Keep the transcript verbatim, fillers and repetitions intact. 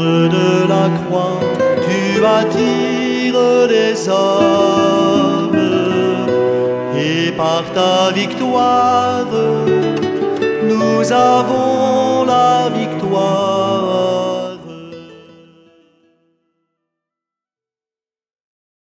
de la croix, tu attires les hommes, et par ta victoire, nous avons la victoire.